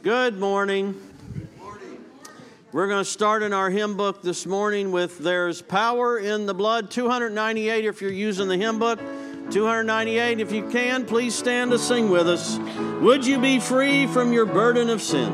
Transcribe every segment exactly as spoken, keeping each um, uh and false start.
Good morning. Good morning. We're going to start in our hymn book this morning with There's Power in the Blood, two ninety-eight if you're using the hymn book. two ninety-eight, if you can, please stand to sing with us. Would you be free from your burden of sin?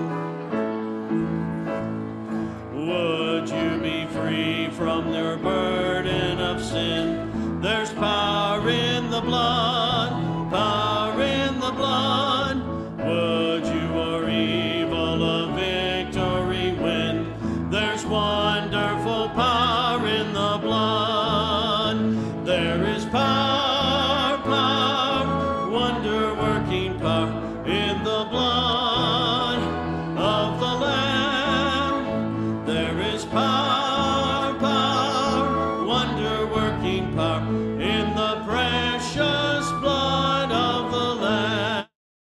Would you be free from your burden of sin? There's power in the blood, power in the blood. Would you or evil a victory win? There's wonderful power in the blood. There is power, power, wonder-working power in the blood of the Lamb. There is power, power, wonder-working power in the precious blood of the Lamb.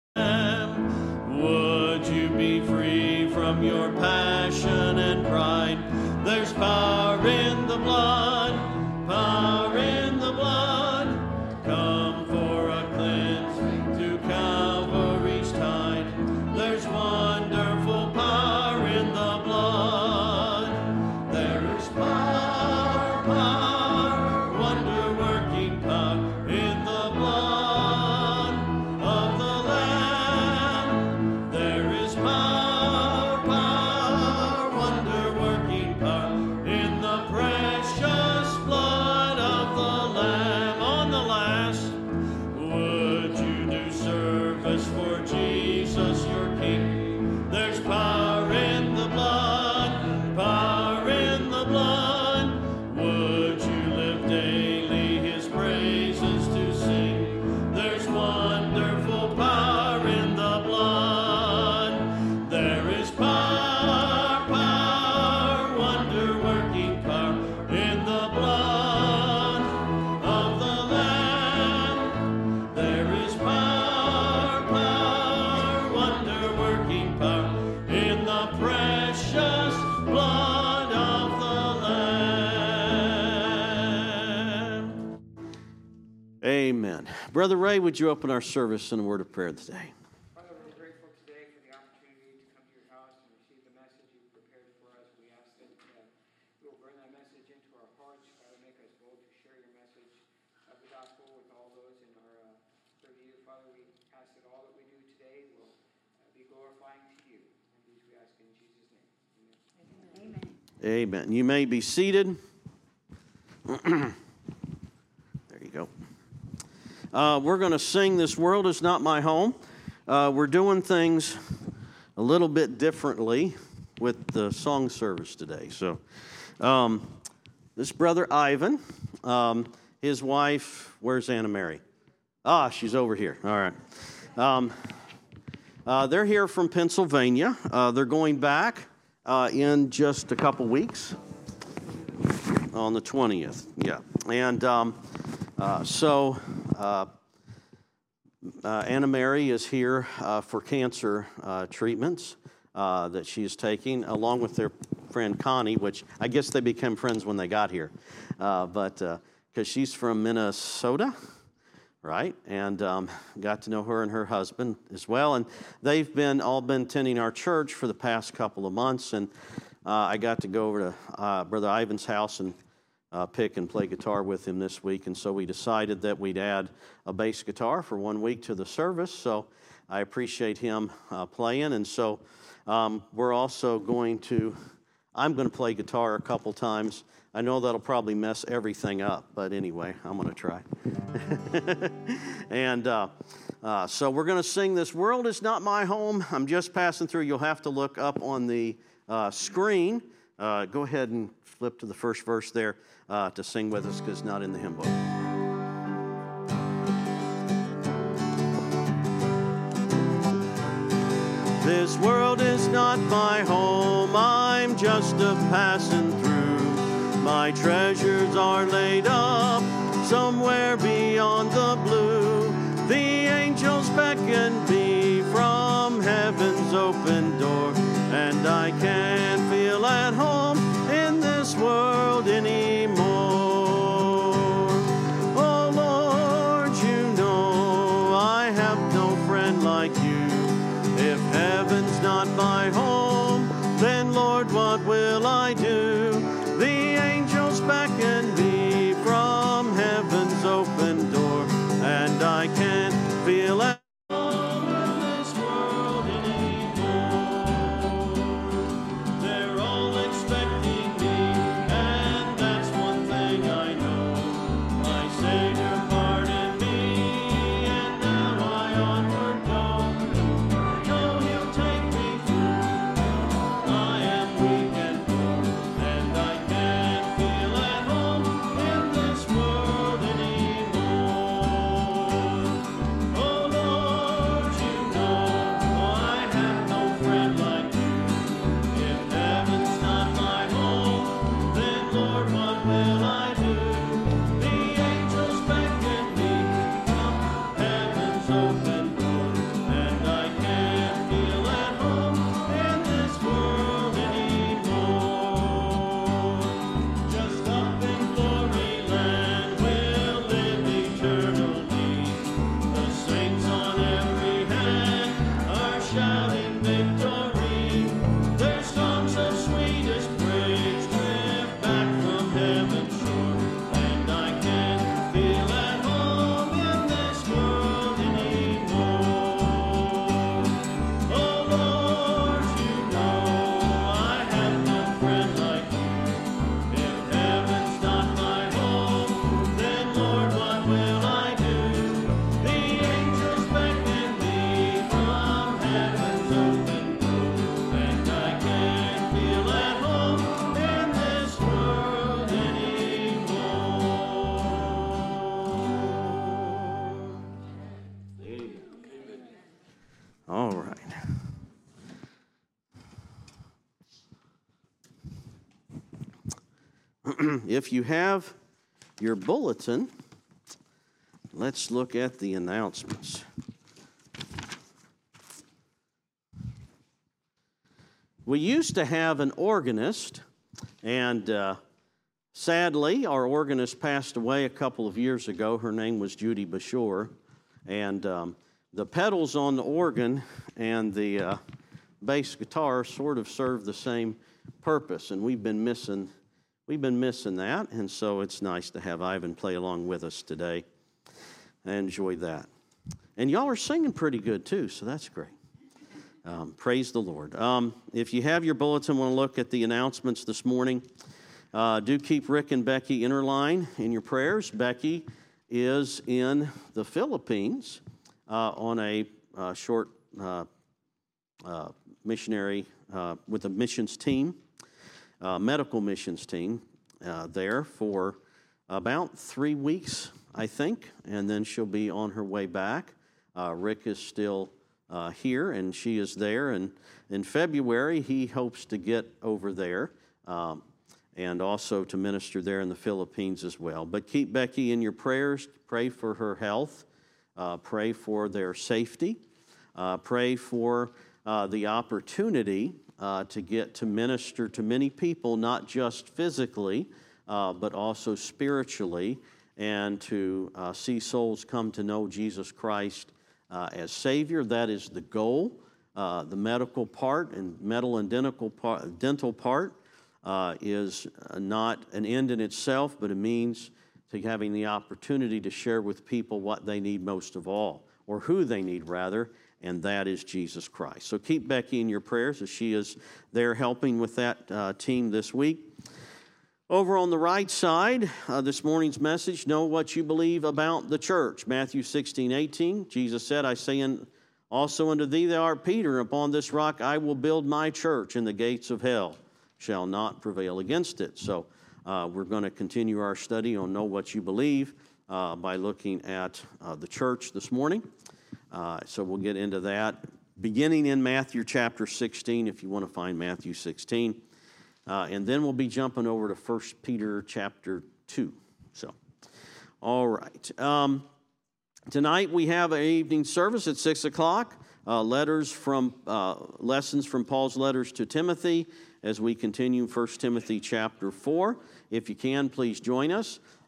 Would you be free from your passion and pride? There's power in the blood, power in the blood. Come for a cleansing to Calvary's tide. There's wonderful power in the blood. There is power, power, wonder-working power in the blood of the Lamb. There is power, power, wonder-working power in the precious blood of the Lamb. On the last, would you do service for Jesus your King? There's power in the blood, power in the blood. Would you live daily his praises to sing? There's wonderful power in the blood. There is power, power, wonder-working power in the blood of the Lamb. There is power, power, wonder-working power in the precious blood of the Lamb. Amen. Brother Ray, would you open our service in a word of prayer today? Father, we're grateful today for the opportunity to come to your house and receive the message you've prepared for us. We ask that uh, you will burn that message into our hearts. Father, make us bold to share your message of the gospel with all those in our uh, serve you. Father, we ask that all that we do today will uh, be glorifying to you. And these we ask in Jesus' name. Amen. Amen. You may be seated. There you go. Uh, we're going to sing This World Is Not My Home. Uh, we're doing things a little bit differently with the song service today. So um, this brother Ivan, um, his wife, where's Anna Mary? Ah, she's over here. All right. Um, uh, they're here from Pennsylvania. Uh, they're going back uh, in just a couple weeks on the twentieth. Yeah. And um, uh, so uh, uh, Anna Mary is here uh, for cancer uh, treatments uh, that she is taking, along with their friend Connie, which I guess they became friends when they got here. Uh, but because uh, she's from Minnesota, right? And um, got to know her and her husband as well. And they've been all been attending our church for the past couple of months. And uh, I got to go over to uh, Brother Ivan's house and uh, pick and play guitar with him this week. And so we decided that we'd add a bass guitar for one week to the service. So I appreciate him uh, playing. And so um, we're also going to, I'm going to play guitar a couple times. I know that'll probably mess everything up, but anyway, I'm going to try. and uh, uh, so we're going to sing This World Is Not My Home. I'm just passing through. You'll have to look up on the uh, screen. Uh, go ahead and flip to the first verse there uh, to sing with us, because it's not in the hymn book. This world is not my home, I'm just a passing through. My treasures are laid up somewhere beyond the blue. The angels beckon me from heaven's open door, and I can't feel at home in this world anymore. Oh Lord, you know I have no friend like you. If heaven's not not my home, then Lord, what will I do? The angels beckon me from heaven's open door, and I can't feel at home in this world anymore. They're all expecting me, and that's one thing I know. My Savior pardoned me, and now I onward go. I know He'll take me through. I am weak and poor, and I can't feel at home in this world anymore. Oh Lord, you know I have no friend like you. If heaven's not my home, then Lord, what will I do? The angels beckon me from heaven's open door, and I can't feel at home in this world anymore. Just up in glory land we'll live eternally. The saints on every hand are shouting victory. Their songs of sweetest praise drift back from heaven's shore, and I can't feel at home in this world anymore. Oh Lord, you know I have no friend like you. If heaven's not my home, then Lord, what will I do? The angels beckon me from heaven's open door, and I can't feel at home in this world anymore. There you go. All right. If you have your bulletin, let's look at the announcements. We used to have an organist, and uh, sadly, our organist passed away a couple of years ago. Her name was Judy Bashore, and um, the pedals on the organ and the uh, bass guitar sort of serve the same purpose, and we've been missing we've been missing that, and so it's nice to have Ivan play along with us today. I enjoyed that, and y'all are singing pretty good too, so that's great. Um, praise the Lord. Um, if you have your bulletin, want to look at the announcements this morning. Uh, do keep Rick and Becky Interline in your prayers. Becky is in the Philippines uh, on a uh, short uh, uh, missionary uh, with a missions team, uh, medical missions team uh, there for about three weeks, I think, and then she'll be on her way back. Uh, Rick is still uh, here, and she is there, and in February he hopes to get over there um, and also to minister there in the Philippines as well. But keep Becky in your prayers. Pray for her health. Uh, pray for their safety. Uh, pray for uh, the opportunity uh, to get to minister to many people, not just physically, uh, but also spiritually, and to uh, see souls come to know Jesus Christ uh, as Savior. That is the goal. Uh, the medical part and medical and dental part, dental part uh, is not an end in itself, but a means to having the opportunity to share with people what they need most of all, or who they need rather, and that is Jesus Christ. So keep Becky in your prayers as she is there helping with that uh, team this week. Over on the right side, uh, this morning's message, know what you believe about the church. Matthew sixteen, eighteen, Jesus said, I say in, also unto thee, thou art Peter, and upon this rock I will build my church, and the gates of hell shall not prevail against it. So uh, we're going to continue our study on Know What You Believe uh, by looking at uh, the church this morning. Uh, so we'll get into that, beginning in Matthew chapter sixteen, if you want to find Matthew sixteen. Uh, and then we'll be jumping over to First Peter chapter two. So, all right. Um, tonight we have an evening service at six o'clock. Uh, letters from uh, lessons from Paul's letters to Timothy as we continue First Timothy chapter four. If you can, please join us.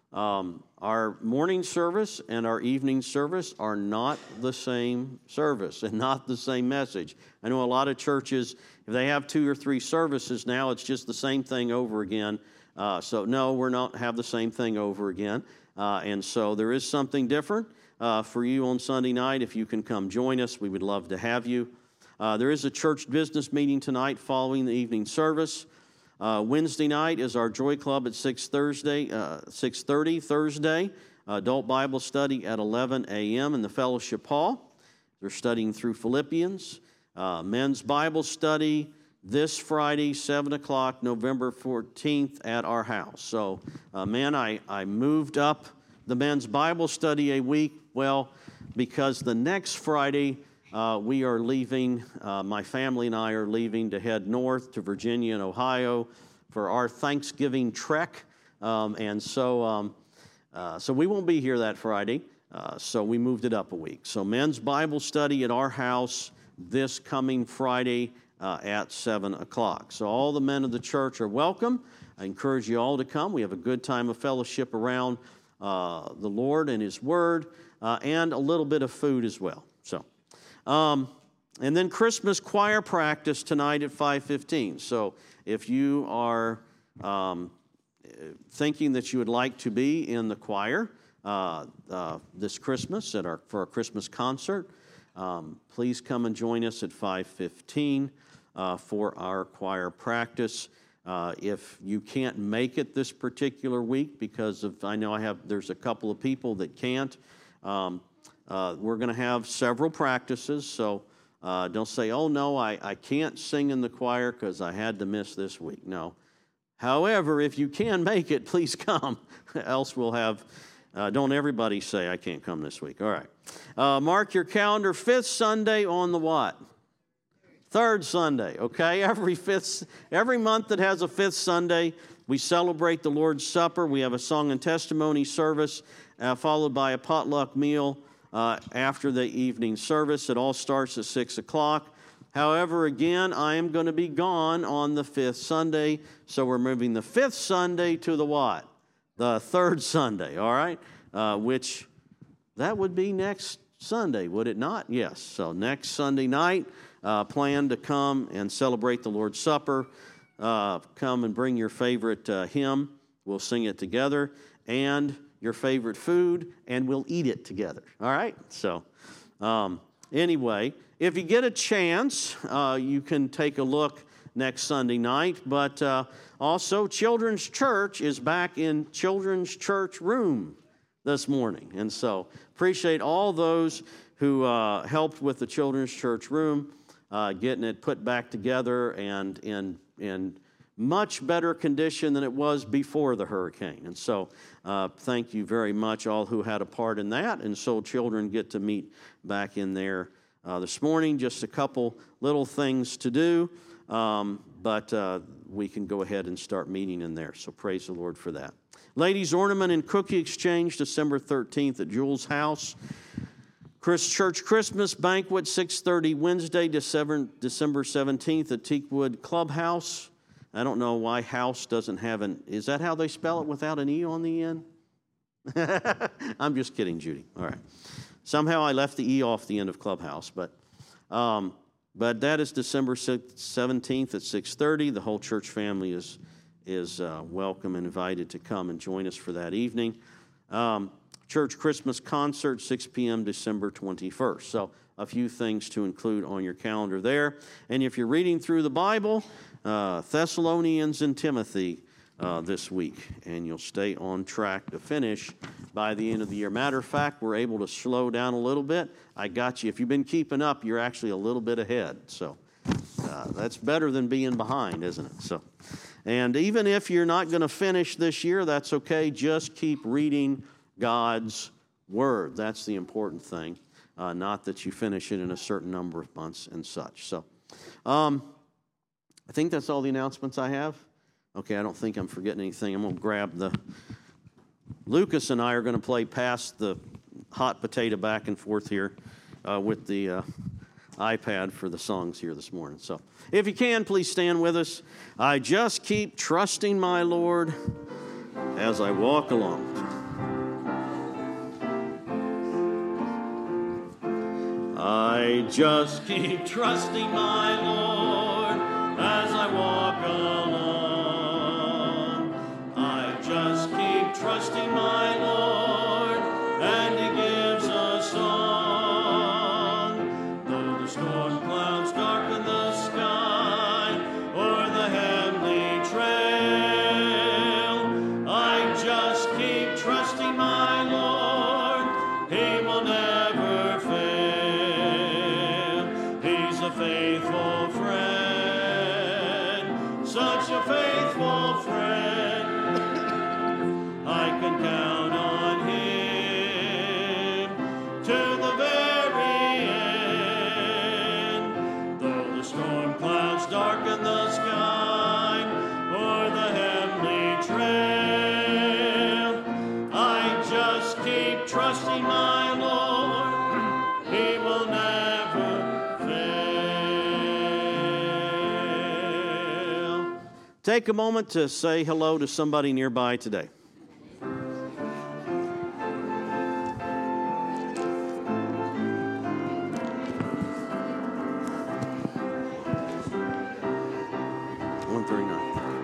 Um, our morning service and our evening service are not the same service and not the same message. I know a lot of churches, if they have two or three services now, it's just the same thing over again. Uh, so no, we're not have the same thing over again. Uh, and so there is something different uh, for you on Sunday night. If you can come join us, we would love to have you. Uh, there is a church business meeting tonight following the evening service. Uh, Wednesday night is our Joy Club at six Thursday, uh, six thirty Thursday. Adult Bible study at eleven a.m. in the fellowship hall. They're studying through Philippians. Uh, men's Bible study this Friday, seven o'clock, November fourteenth at our house. So, uh, man, I, I moved up the men's Bible study a week, well, because the next Friday uh, we are leaving, uh, my family and I are leaving to head north to Virginia and Ohio for our Thanksgiving trek. Um, and so, um, uh, so we won't be here that Friday, uh, so we moved it up a week. So men's Bible study at our house this coming Friday uh, at seven o'clock. So all the men of the church are welcome. I encourage you all to come. We have a good time of fellowship around uh, the Lord and His Word, uh, and a little bit of food as well. So, um, and then Christmas choir practice tonight at five fifteen. So if you are um, thinking that you would like to be in the choir uh, uh, this Christmas at our for our Christmas concert, um, please come and join us at five fifteen uh, for our choir practice. Uh, if you can't make it this particular week, because of I know I have there's a couple of people that can't, um, uh, we're going to have several practices. So uh, don't say, "Oh no, I, I can't sing in the choir because I had to miss this week." No. However, if you can make it, please come. Else we'll have. Uh, don't everybody say, "I can't come this week." All right. Uh, mark your calendar. Fifth Sunday on the what? Third Sunday, okay? Every fifth, every month that has a fifth Sunday, we celebrate the Lord's Supper. We have a song and testimony service, uh, followed by a potluck meal uh, after the evening service. It all starts at six o'clock. However, again, I am going to be gone on the fifth Sunday, so we're moving the fifth Sunday to the what? The third Sunday, all right? Uh, which, that would be next Sunday, would it not? Yes, so next Sunday night, Uh, plan to come and celebrate the Lord's Supper. Uh, come and bring your favorite uh, hymn. We'll sing it together. And your favorite food, and we'll eat it together. All right? So, um, anyway, if you get a chance, uh, you can take a look next Sunday night. But uh, also, Children's Church is back in Children's Church Room this morning. And so, appreciate all those who uh, helped with the Children's Church Room. Uh, getting it put back together and in in much better condition than it was before the hurricane. And so uh, thank you very much, all who had a part in that. And so children get to meet back in there uh, this morning. Just a couple little things to do, um, but uh, we can go ahead and start meeting in there. So praise the Lord for that. Ladies' Ornament and Cookie Exchange, December thirteenth at Jules' house. Chris Church Christmas Banquet, six thirty Wednesday, December seventeenth at Teakwood Clubhouse. I don't know why house doesn't have an, is that how they spell it without an E on the end? I'm just kidding, Judy. All right. Somehow I left the E off the end of Clubhouse, but um, but that is December seventeenth at six thirty. The whole church family is, is uh, welcome and invited to come and join us for that evening. Um, Church Christmas concert, six p.m. December twenty-first. So a few things to include on your calendar there. And if you're reading through the Bible, uh, Thessalonians and Timothy uh, this week, and you'll stay on track to finish by the end of the year. Matter of fact, we're able to slow down a little bit. I got you. If you've been keeping up, you're actually a little bit ahead. So uh, that's better than being behind, isn't it? So, and even if you're not going to finish this year, that's okay. Just keep reading God's Word. That's the important thing, uh, not that you finish it in a certain number of months and such. So um, I think that's all the announcements I have. Okay, I don't think I'm forgetting anything. I'm going to grab the... Lucas and I are going to play past the hot potato back and forth here uh, with the uh, iPad for the songs here this morning. So if you can, please stand with us. I just keep trusting my Lord as I walk along. I just keep trusting my Lord as I walk along. I just keep trusting my Lord, and He gives a song. Though the storm clouds darken the sky or the heavenly trail, I just keep trusting my Lord. He will never fail. He's a faithful friend, such a faithful friend. I can count on Him to the very end. Though the storm clouds darken the sky or the heavenly trail, I just keep trusting my Lord. He will never fail. Take a moment to say hello to somebody nearby today. one thirty-nine.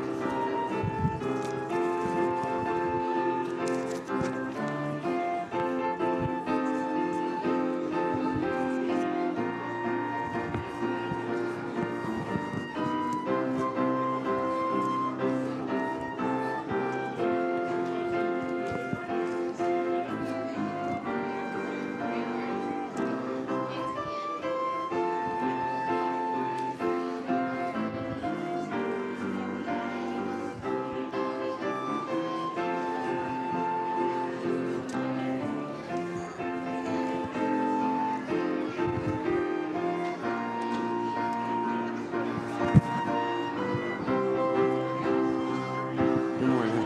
Good morning.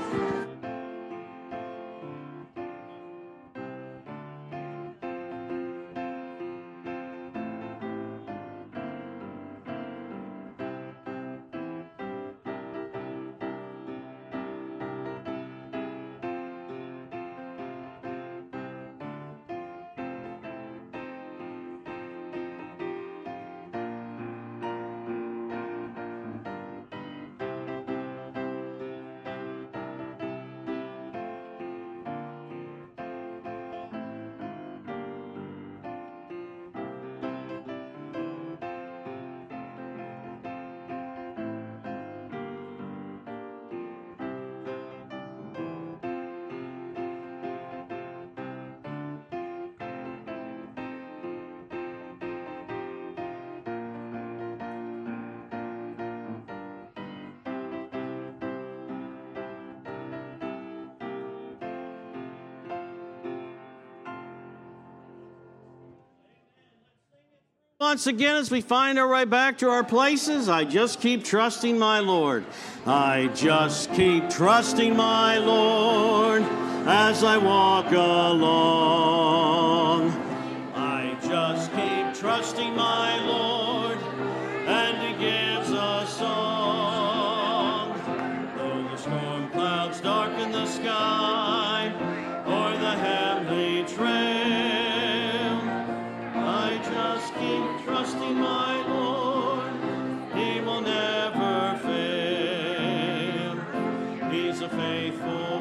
Once again, as we find our way back to our places, I just keep trusting my Lord. I just keep trusting my Lord as I walk along. I just keep trusting my Lord, and He gives a song. Though the storm clouds darken the sky or the heavenly trail, I just keep trusting my Lord. He will never fail. He's a faithful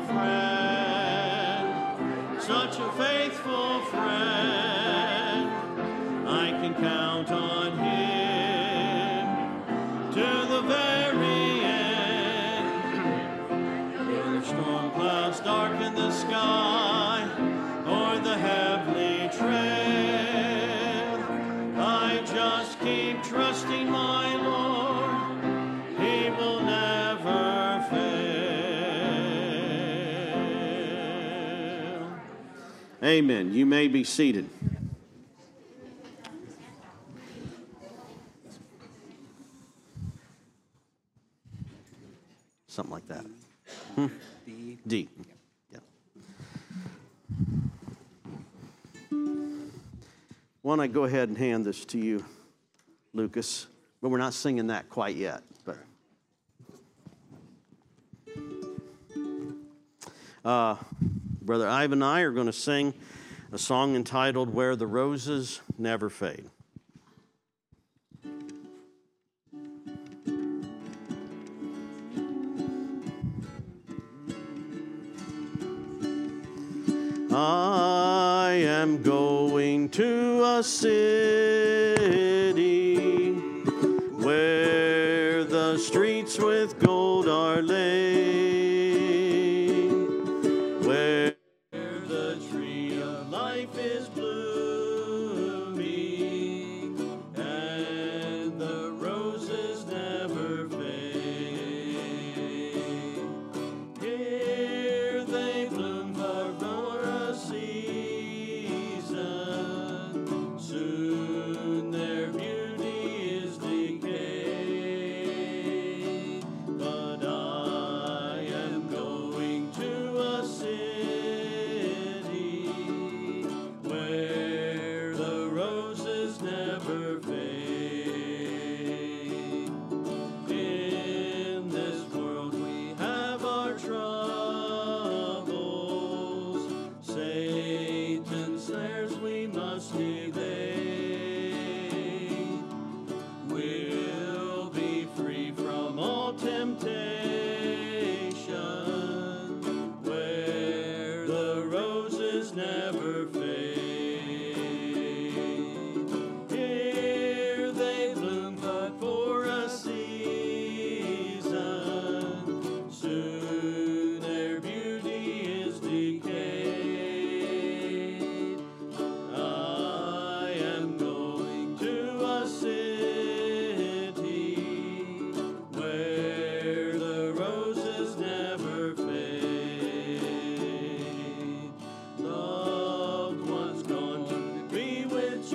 friend, such a faithful friend. I can count on Him to the very end. Though the storm clouds darken the sky or the heavenly trail, I just keep trusting my Lord. He will never fail. Amen. You may be seated. Something like that. Hmm? D. D. Yeah. Why don't I go ahead and hand this to you, Lucas? But we're not singing that quite yet. But uh, Brother Ivan and I are going to sing a song entitled Where the Roses Never Fade. I am going to a city where the streets with gold are laid, where the tree of life is blooming, and the roses never fade. Here they bloom for a season, soon their beauty is decayed. But I am going to a city where the roses never fade. In this world we have our troubles, Satan's snares we must evade. We'll be free from all temptation, where the roses never fade. Here they bloom but for a season, soon their beauty is decayed. I am going to a city where the roses never fade. Loved ones gone to be with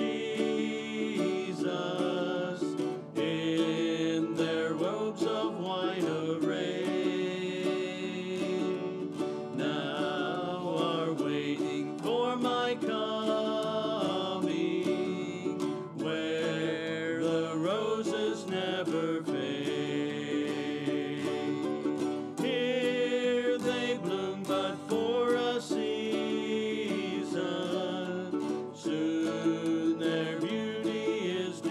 Jesus in their robes of white array, now are waiting for my coming, where the roses never fade. Here they bloom but for a season, soon their beauty is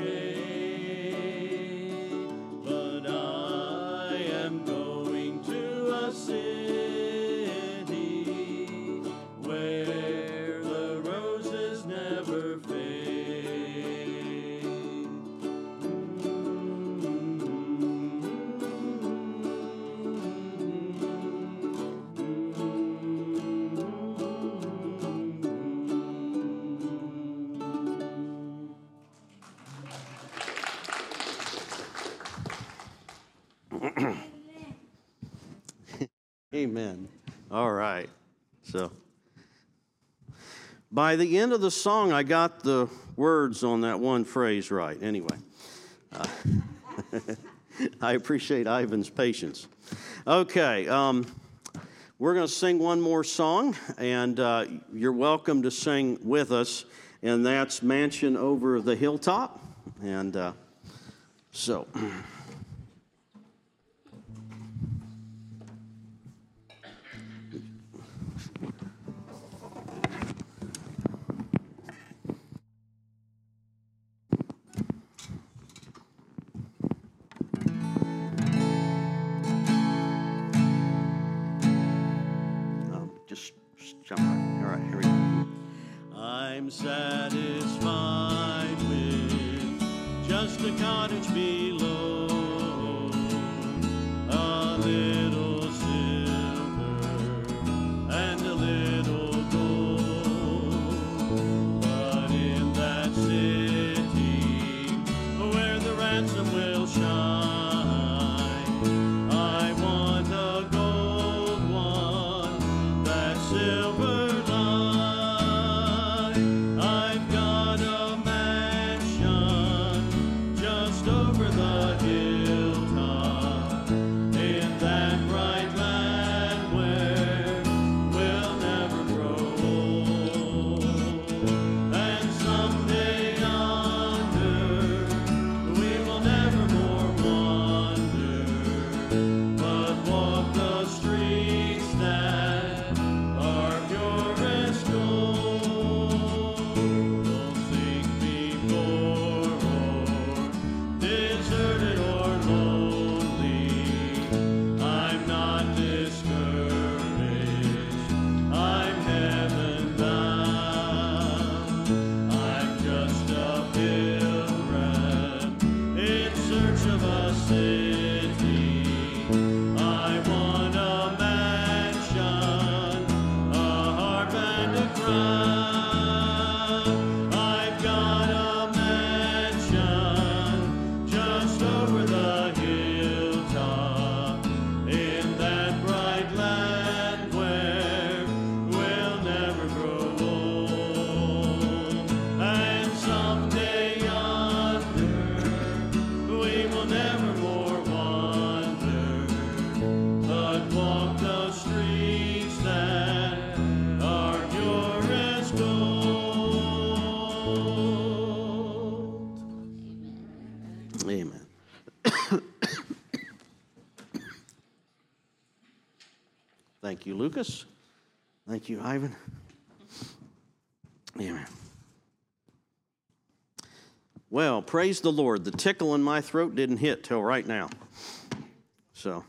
decayed. But I am going to a city where the roses never fade. Amen. All right. So, by the end of the song, I got the words on that one phrase right. Anyway, uh, I appreciate Ivan's patience. Okay, um, we're going to sing one more song, and uh, you're welcome to sing with us, and that's Mansion Over the Hilltop. And uh, so... Just jump right. All right, here we go. I'm satisfied with just a cottage below, a little silver and a little gold. But in that city where the ransom will shine, I want a gold one, that silver line. I've got a mansion just over the Thank you, Lucas. Thank you, Ivan. Amen. Well, praise the Lord. The tickle in my throat didn't hit till right now. So,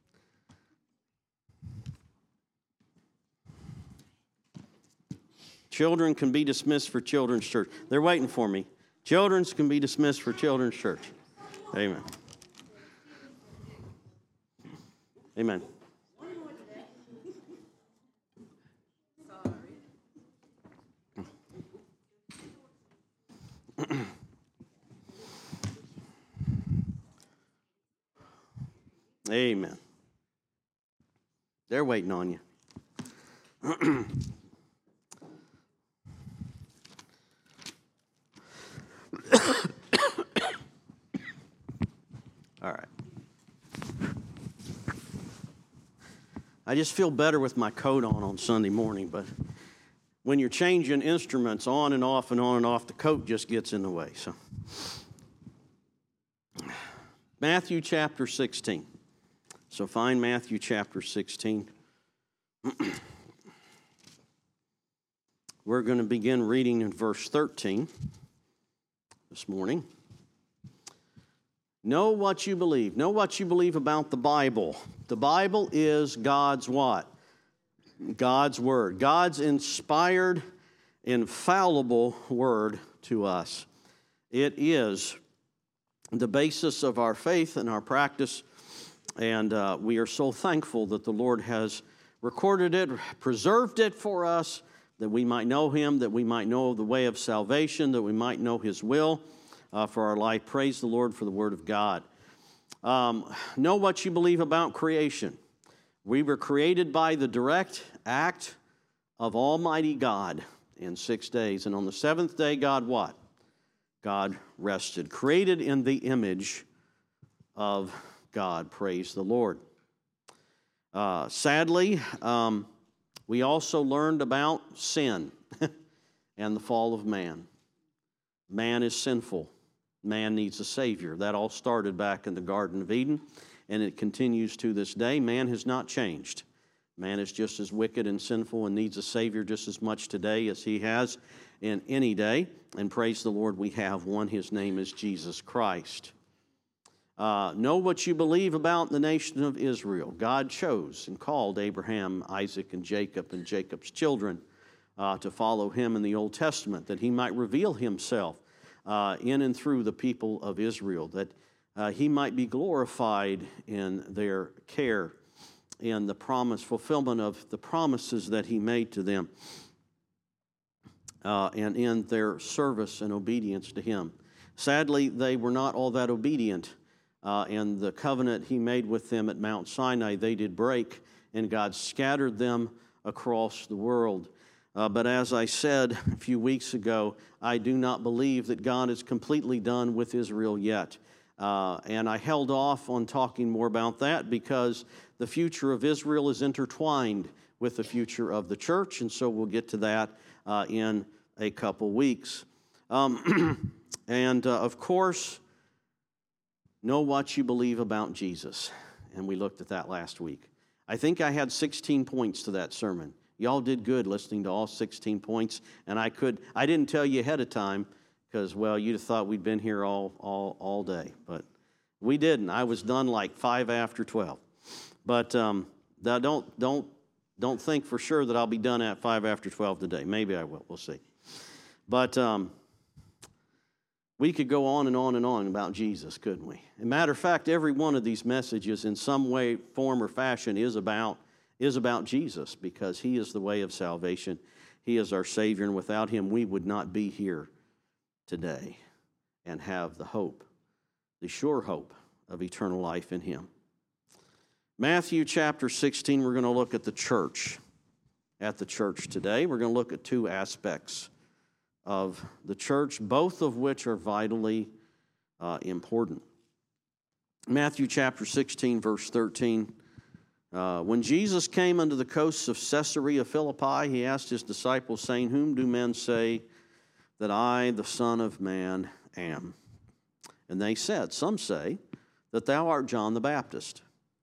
children can be dismissed for children's church. They're waiting for me. Children's can be dismissed for children's church. Amen. Amen. Amen. They're waiting on you. All right. I just feel better with my coat on on Sunday morning, but when you're changing instruments on and off and on and off, the coat just gets in the way. So, Matthew chapter sixteen. So find Matthew chapter sixteen. We're going to begin reading in verse thirteen this morning. Know what you believe. Know what you believe about the Bible. The Bible is God's what? God's Word. God's inspired, infallible Word to us. It is the basis of our faith and our practice, and uh, we are so thankful that the Lord has recorded it, preserved it for us, that we might know Him, that we might know the way of salvation, that we might know His will uh, for our life. Praise the Lord for the Word of God. Um, know what you believe about creation. We were created by the direct act of Almighty God in six days. And on the seventh day, God what? God rested. Created in the image of God. Praise the Lord. Uh, sadly, um, we also learned about sin and the fall of man. Man is sinful. Man needs a Savior. That all started back in the Garden of Eden, and it continues to this day. Man has not changed. Man is just as wicked and sinful and needs a Savior just as much today as he has in any day. And praise the Lord, we have one. His name is Jesus Christ. Uh, know what you believe about the nation of Israel. God chose and called Abraham, Isaac, and Jacob and Jacob's children uh, to follow him in the Old Testament, that he might reveal himself uh, in and through the people of Israel, that uh, he might be glorified in their care, in the promise, fulfillment of the promises that he made to them, uh, and in their service and obedience to him. Sadly, they were not all that obedient. Uh, and the covenant he made with them at Mount Sinai, they did break, and God scattered them across the world. Uh, but as I said a few weeks ago, I do not believe that God is completely done with Israel yet. Uh, and I held off on talking more about that because the future of Israel is intertwined with the future of the church, and so we'll get to that uh, in a couple weeks. Um, and, uh, of course, know what you believe about Jesus. And we looked at that last week. I think I had sixteen points to that sermon. Y'all did good listening to all sixteen points. And I could, I didn't tell you ahead of time because, well, you'd have thought we'd been here all, all, all day. But we didn't. I was done like five after twelve. But um, don't, don't, don't think for sure that I'll be done at five after twelve today. Maybe I will. We'll see. But um, we could go on and on and on about Jesus, couldn't we? As a matter of fact, every one of these messages in some way, form, or fashion is about, is about Jesus, because he is the way of salvation. He is our Savior, and without him we would not be here today and have the hope, the sure hope of eternal life in him. Matthew chapter sixteen, we're going to look at the church. At the church today, we're going to look at two aspects of the church, both of which are vitally uh, important. Matthew chapter sixteen, verse thirteen. Uh, when Jesus came unto the coasts of Caesarea Philippi, he asked his disciples, saying, Whom do men say that I, the Son of Man, am? And they said, Some say that thou art John the Baptist,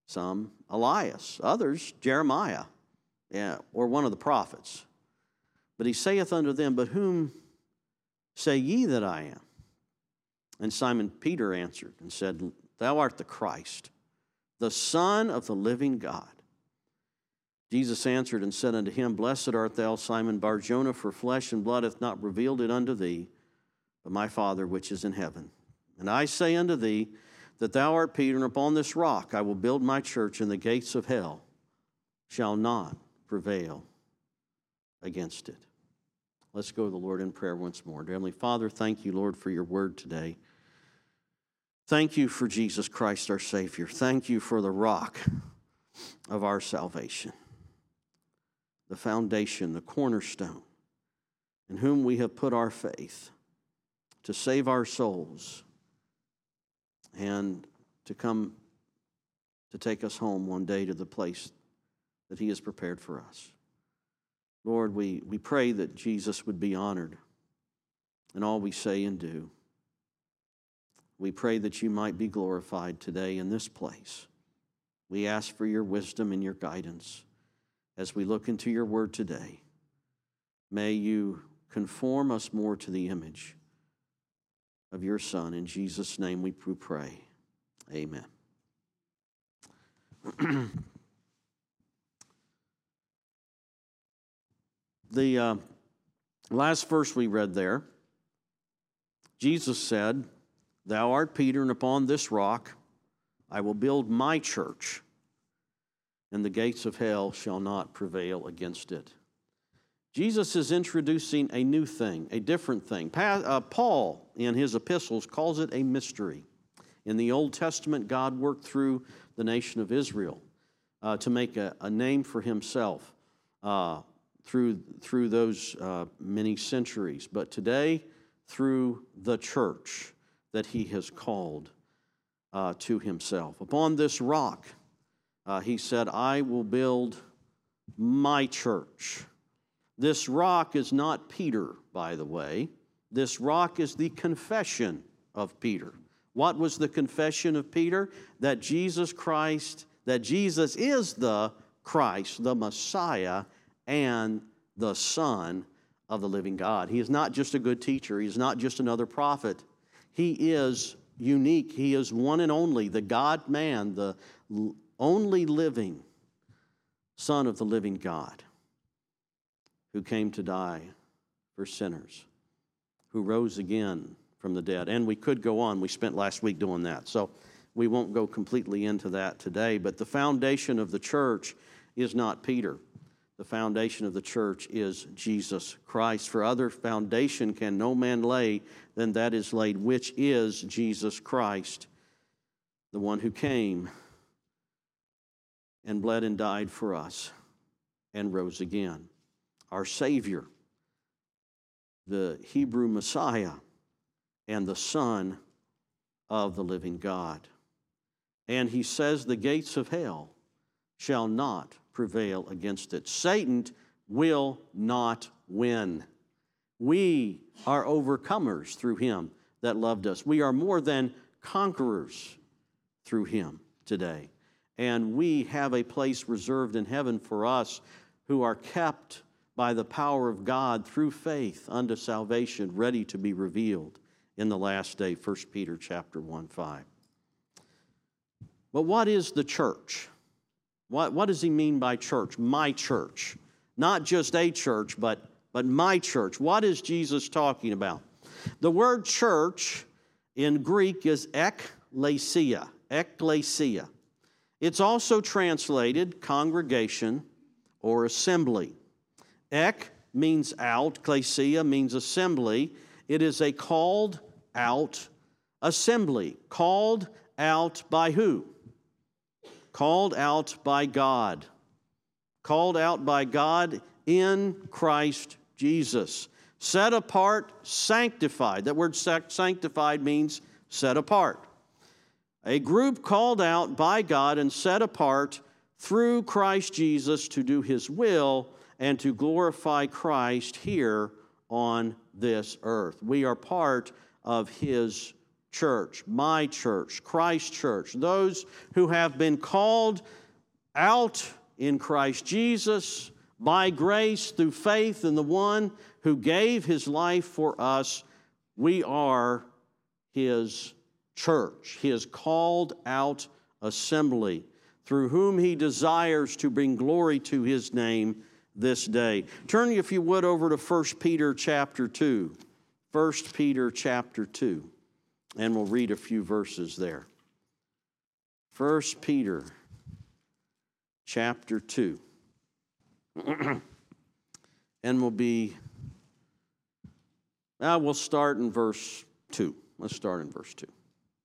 some Elias, others Jeremiah, yeah, or one of the prophets. But he saith unto them, But whom say ye that I am? And Simon Peter answered and said, Thou art the Christ, the Son of the living God. Jesus answered and said unto him, Blessed art thou, Simon Bar-Jonah, for flesh and blood hath not revealed it unto thee, but my Father which is in heaven. And I say unto thee, that thou art Peter, and upon this rock I will build my church, and the gates of hell shall not prevail against it. Let's go to the Lord in prayer once more. Dear Heavenly Father, thank you, Lord, for your word today. Thank you for Jesus Christ, our Savior. Thank you for the rock of our salvation, the foundation, the cornerstone, in whom we have put our faith to save our souls and to come to take us home one day to the place that he has prepared for us. Lord, we, we pray that Jesus would be honored in all we say and do. We pray that you might be glorified today in this place. We ask for your wisdom and your guidance as we look into your word today. May you conform us more to the image of your Son. In Jesus' name we pray. Amen. The uh, last verse we read there, Jesus said, Thou art Peter, and upon this rock I will build my church, and the gates of hell shall not prevail against it. Jesus is introducing a new thing, a different thing. Pa- uh, Paul, in his epistles, calls it a mystery. In the Old Testament, God worked through the nation of Israel uh, to make a, a name for himself uh, through, through those uh, many centuries. But today, through the church that he has called uh, to himself. Upon this rock, uh, he said, I will build my church. This rock is not Peter, by the way. This rock is the confession of Peter. What was the confession of Peter? That Jesus Christ, that Jesus is the Christ, the Messiah, and the Son of the living God. He is not just a good teacher. He is not just another prophet. He is unique. He is one and only, the God-man, the only living Son of the living God, who came to die for sinners, who rose again from the dead. And we could go on. We spent last week doing that. So we won't go completely into that today. But the foundation of the church is not Peter. The foundation of the church is Jesus Christ. For other foundation can no man lay than that is laid, which is Jesus Christ, the one who came and bled and died for us and rose again. Our Savior, the Hebrew Messiah, and the Son of the living God. And he says the gates of hell shall not prevail against it. Satan will not win. We are overcomers through him that loved us. We are more than conquerors through him today. And we have a place reserved in heaven for us who are kept by the power of God through faith unto salvation, ready to be revealed in the last day, First Peter chapter one, five. But what is the church? What, what does he mean by church? My church. Not just a church, but, but my church. What is Jesus talking about? The word church in Greek is ekklesia. Ekklesia. It's also translated congregation or assembly. Ek means out, klesia means assembly. It is a called out assembly. Called out by who? Called out by God. Called out by God in Christ Jesus. Set apart, sanctified. That word sanctified means set apart. A group called out by God and set apart through Christ Jesus to do his will and to glorify Christ here on this earth. We are part of his church, my church, Christ's church, those who have been called out in Christ Jesus by grace through faith in the one who gave his life for us, we are his church, his called out assembly, through whom he desires to bring glory to his name this day. Turn, if you would, over to First Peter chapter two. First Peter chapter two. And we'll read a few verses there. First Peter chapter two. And we'll be, uh, we'll start in verse two. Let's start in verse two.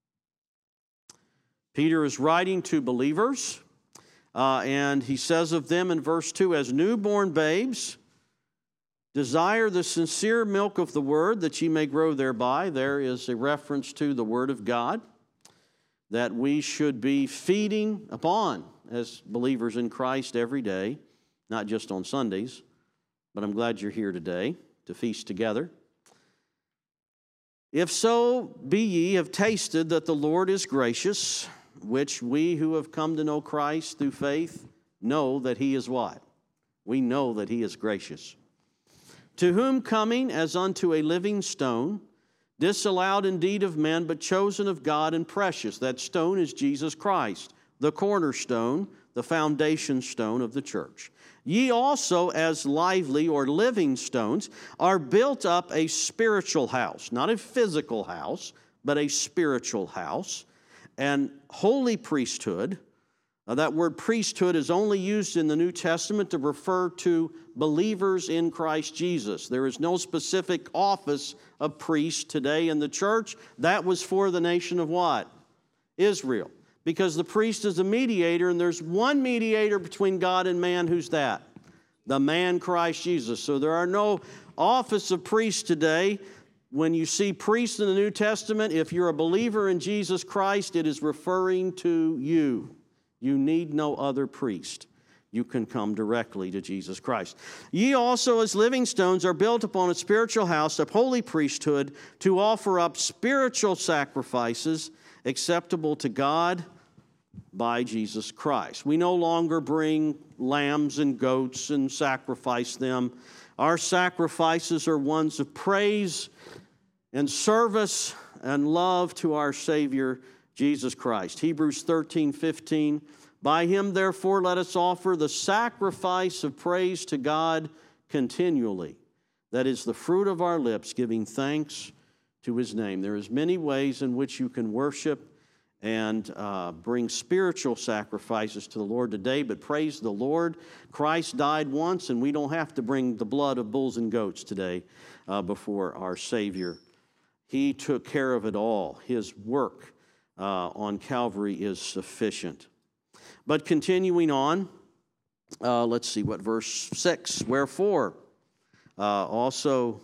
Peter is writing to believers, uh, and he says of them in verse two, as newborn babes, desire the sincere milk of the word that ye may grow thereby. There is a reference to the word of God that we should be feeding upon as believers in Christ every day, not just on Sundays, but I'm glad you're here today to feast together. If so be ye have tasted that the Lord is gracious, which we who have come to know Christ through faith know that he is what? We know that he is gracious. To whom coming as unto a living stone, disallowed indeed of men, but chosen of God and precious. That stone is Jesus Christ, the cornerstone, the foundation stone of the church. Ye also, as lively or living stones, are built up a spiritual house, not a physical house, but a spiritual house, and holy priesthood. Now, that word priesthood is only used in the New Testament to refer to believers in Christ Jesus. There is no specific office of priest today in the church. That was for the nation of what? Israel. Because the priest is a mediator, and there's one mediator between God and man. Who's that? The man Christ Jesus. So there are no office of priest today. When you see priest in the New Testament, if you're a believer in Jesus Christ, it is referring to you. You need no other priest. You can come directly to Jesus Christ. Ye also, as living stones, are built upon a spiritual house, a holy priesthood, to offer up spiritual sacrifices acceptable to God by Jesus Christ. We no longer bring lambs and goats and sacrifice them. Our sacrifices are ones of praise and service and love to our Savior, Jesus Christ. Hebrews thirteen fifteen. By him, therefore, let us offer the sacrifice of praise to God continually. That is the fruit of our lips, giving thanks to his name. There is many ways in which you can worship and uh, bring spiritual sacrifices to the Lord today, but praise the Lord, Christ died once, and we don't have to bring the blood of bulls and goats today uh, before our Savior. He took care of it all. His work uh, on Calvary is sufficient. But continuing on, uh, let's see what verse six. Wherefore, uh, also,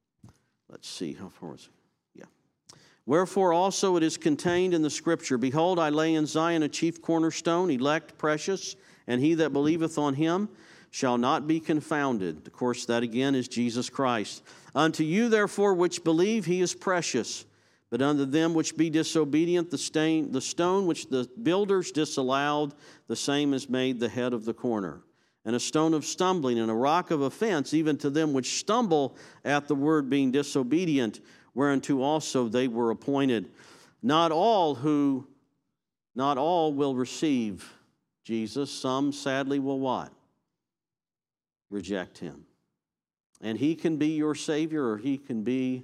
let's see, how far was it? Yeah. Wherefore also it is contained in the Scripture, behold, I lay in Zion a chief cornerstone, elect, precious, and he that believeth on him shall not be confounded. Of course, that again is Jesus Christ. Unto you, therefore, which believe, he is precious. But unto them which be disobedient, the, stain, the stone which the builders disallowed, the same is made the head of the corner. And a stone of stumbling and a rock of offense, even to them which stumble at the word being disobedient, whereunto also they were appointed. Not all who, not all will receive Jesus. Some sadly will what? Reject him. And he can be your Savior, or he can be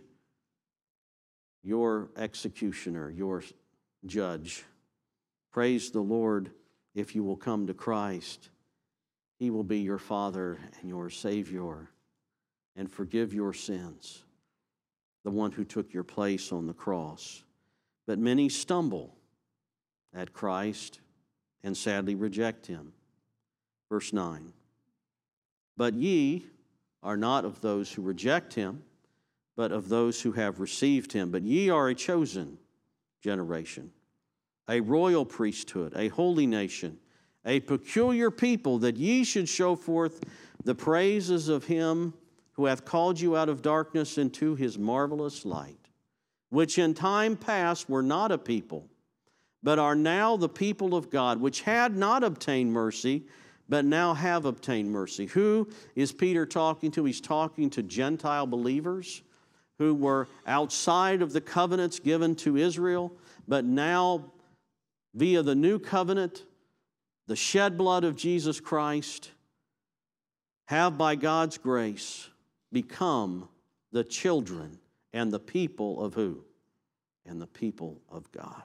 your executioner, your judge. Praise the Lord. If you will come to Christ, he will be your Father and your Savior and forgive your sins, the one who took your place on the cross. But many stumble at Christ and sadly reject him. Verse nine. But ye are not of those who reject him, but of those who have received him. But ye are a chosen generation, a royal priesthood, a holy nation, a peculiar people, that ye should show forth the praises of him who hath called you out of darkness into his marvelous light. which in time past were not a people, but are now the people of God, which had not obtained mercy, but now have obtained mercy. Who is Peter talking to? He's talking to Gentile believers who were outside of the covenants given to Israel, but now, via the new covenant, the shed blood of Jesus Christ, have by God's grace become the children and the people of who? And the people of God.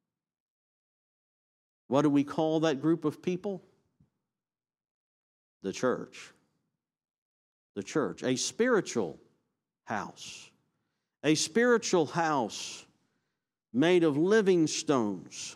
What do we call that group of people? The church. The church. A spiritual house. A spiritual house made of living stones.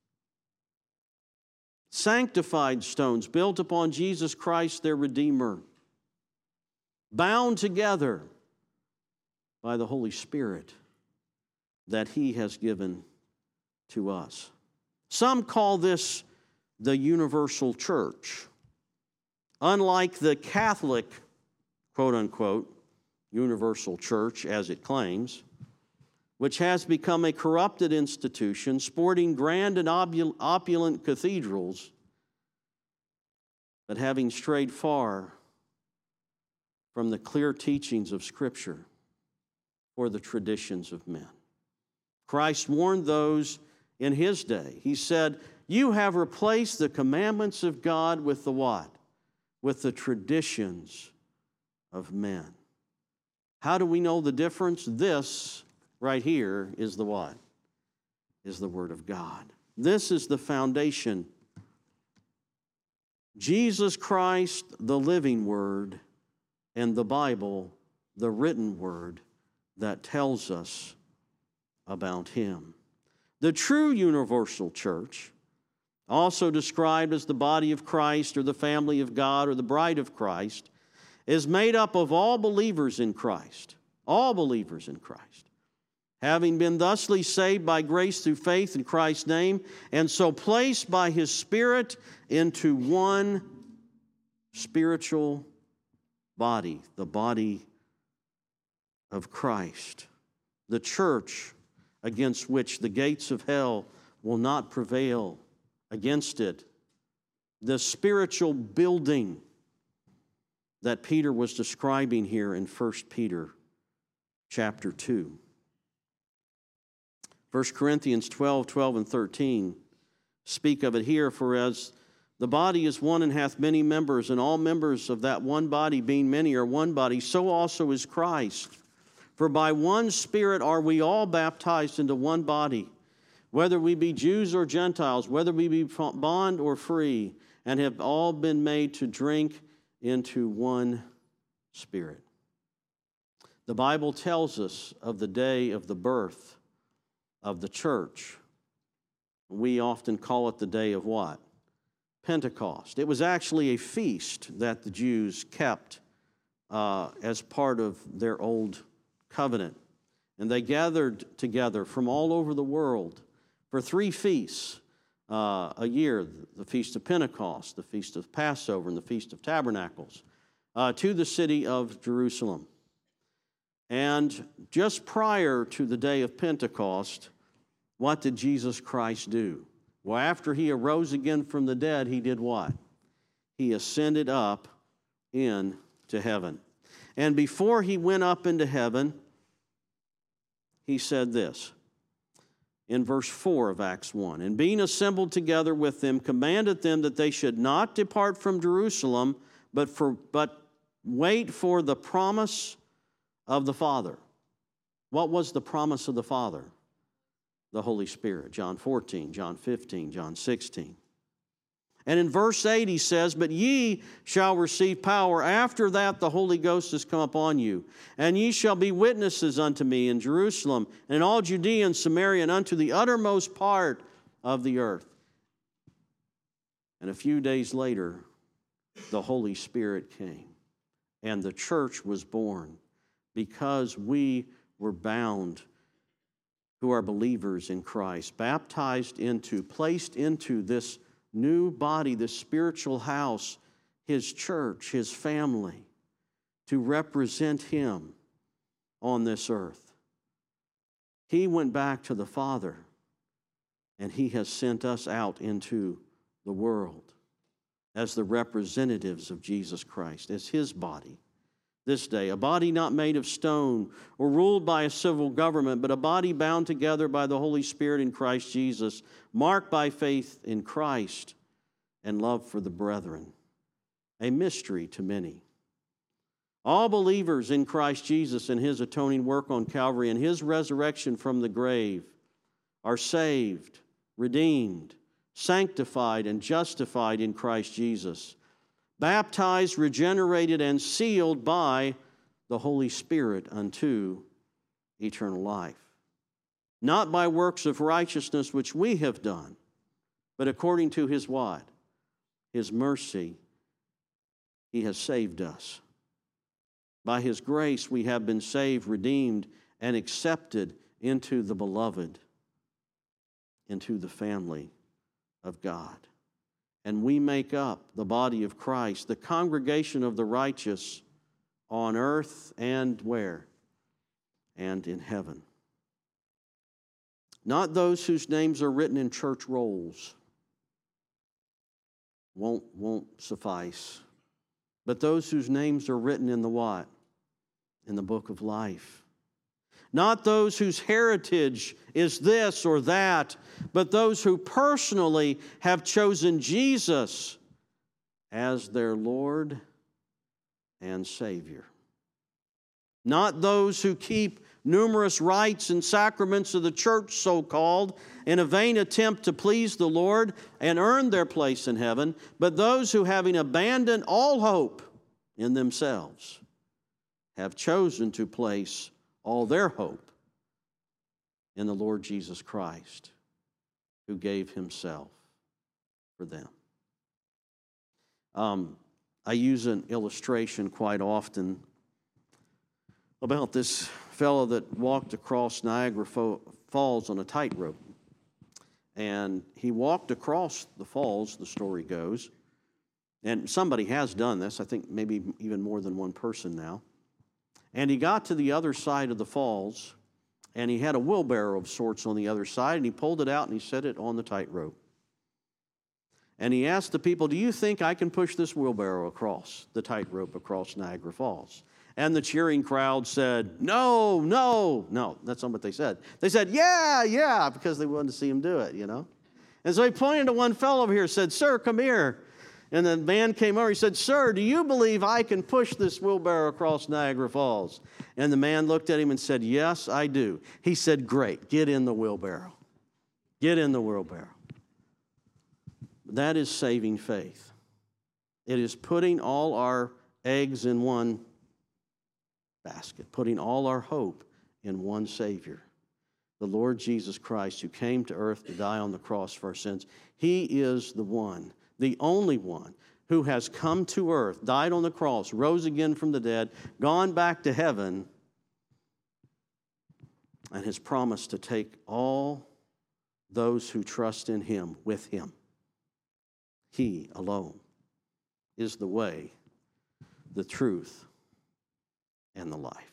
Sanctified stones built upon Jesus Christ, their Redeemer. Bound together by the Holy Spirit that He has given to us. Some call this the universal church. Unlike the Catholic, quote-unquote, universal church, as it claims, which has become a corrupted institution, sporting grand and opulent cathedrals, but having strayed far from the clear teachings of Scripture or the traditions of men. Christ warned those in His day. He said, you have replaced the commandments of God with the what? With the traditions of men. How do we know the difference? This right here is the what? Is the Word of God. This is the foundation. Jesus Christ, the living Word, and the Bible, the written Word that tells us about Him. The true universal church, also described as the body of Christ or the family of God or the bride of Christ, is made up of all believers in Christ, all believers in Christ, having been thusly saved by grace through faith in Christ's name, and so placed by His Spirit into one spiritual body, the body of Christ, the church against which the gates of hell will not prevail against it, the spiritual building that Peter was describing here in First Peter chapter two. First Corinthians twelve, twelve and thirteen speak of it here, for as the body is one and hath many members, and all members of that one body, being many, are one body, so also is Christ. For by one Spirit are we all baptized into one body, whether we be Jews or Gentiles, whether we be bond or free, and have all been made to drink into one Spirit. The Bible tells us of the day of the birth of the church. We often call it the day of what? Pentecost. It was actually a feast that the Jews kept uh, as part of their old covenant. And they gathered together from all over the world for three feasts uh, a year, the Feast of Pentecost, the Feast of Passover, and the Feast of Tabernacles, uh, to the city of Jerusalem. And just prior to the day of Pentecost, what did Jesus Christ do? Well, after He arose again from the dead, He did what? He ascended up into heaven. And before He went up into heaven, He said this in verse four of Acts one. And being assembled together with them, commanded them that they should not depart from Jerusalem, but, for, but wait for the promise of the Father. What was the promise of the Father? The Holy Spirit. John fourteen, John fifteen, John sixteen. And in verse eight he says, but ye shall receive power. After that the Holy Ghost has come upon you. And ye shall be witnesses unto me in Jerusalem, and in all Judea and Samaria, and unto the uttermost part of the earth. And a few days later, the Holy Spirit came, and the church was born, because we were bound, who are believers in Christ, baptized into, placed into this new body, this spiritual house, His church, His family, to represent Him on this earth. He went back to the Father, and He has sent us out into the world as the representatives of Jesus Christ, as His body this day. A body not made of stone or ruled by a civil government, but a body bound together by the Holy Spirit in Christ Jesus, marked by faith in Christ and love for the brethren. A mystery to many. All believers in Christ Jesus and His atoning work on Calvary and His resurrection from the grave are saved, redeemed, sanctified, and justified in Christ Jesus, baptized, regenerated, and sealed by the Holy Spirit unto eternal life. Not by works of righteousness which we have done, but according to His what? His mercy, He has saved us. By His grace we have been saved, redeemed, and accepted into the beloved, into the family of God. And we make up the body of Christ, the congregation of the righteous on earth and where? And in heaven. Not those whose names are written in church rolls. Won't, won't suffice. But those whose names are written in the what? In the book of life. Not those whose heritage is this or that, but those who personally have chosen Jesus as their Lord and Savior. Not those who keep numerous rites and sacraments of the church, so-called, in a vain attempt to please the Lord and earn their place in heaven, but those who, having abandoned all hope in themselves, have chosen to place all their hope in the Lord Jesus Christ, who gave Himself for them. Um, I use an illustration quite often about this fellow that walked across Niagara Falls on a tightrope. And he walked across the falls, the story goes, and somebody has done this, I think maybe even more than one person now. And he got to the other side of the falls, and he had a wheelbarrow of sorts on the other side, and he pulled it out and he set it on the tightrope. And he asked the people, do you think I can push this wheelbarrow across, the tightrope across Niagara Falls? And the cheering crowd said, no, no, no. That's not what they said. They said, yeah, yeah, because they wanted to see him do it, you know. And so he pointed to one fellow over here and said, sir, come here. And the man came over. He said, sir, do you believe I can push this wheelbarrow across Niagara Falls? And the man looked at him and said, yes, I do. He said, great, get in the wheelbarrow. Get in the wheelbarrow. That is saving faith. It is putting all our eggs in one basket, putting all our hope in one Savior, the Lord Jesus Christ, who came to earth to die on the cross for our sins. He is the one, the only one, who has come to earth, died on the cross, rose again from the dead, gone back to heaven, and has promised to take all those who trust in Him with Him. He alone is the way, the truth, and the life.